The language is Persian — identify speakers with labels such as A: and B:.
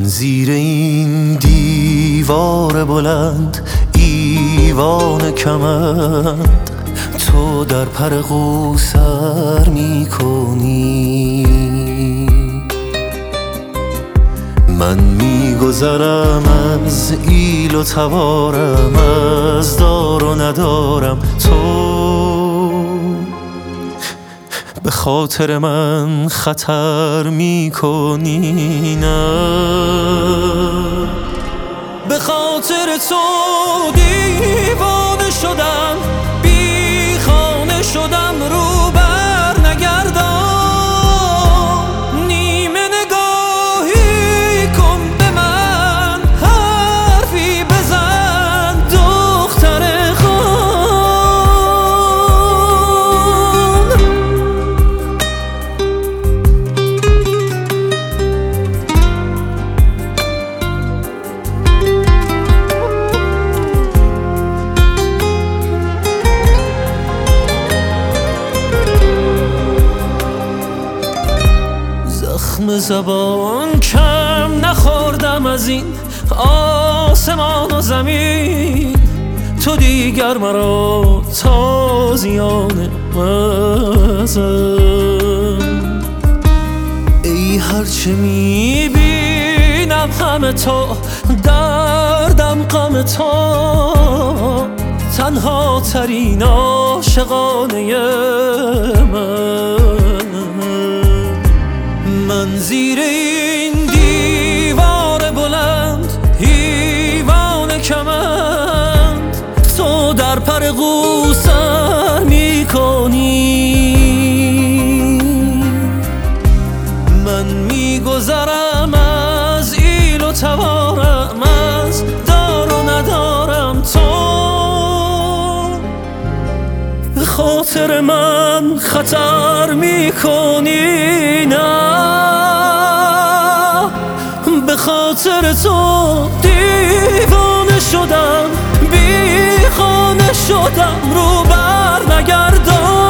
A: زیر این دیوار بلند ایوان کمند، تو در پر قوسر میکنی. من میگذرم از ایل و توارم، از دار و ندارم، تو به خاطر من خطر میکنی. نه به خاطر تو دیوانه شدم، بی خانه شدم، رو بر نگردان. نیمه نگاهی کن به من، حرفی بزن دختر خان. زخم زبان کم نخوردم از این آسمان و زمین، تو دیگر مرا تازیانه مزن. ای هرچه میبینم همه تو، دردم غم تو، تنها ترین عاشقانه من زیر این دیوار بلند ایوان کمند، تو در پر قوسر میکنی. من میگذرم از ایل و توارم، از دار و ندارم، تو به خاطر من خطر میکنی. نه به خاطر تو دیوانه شدم، بی خانه شدم، رو بر نگردان.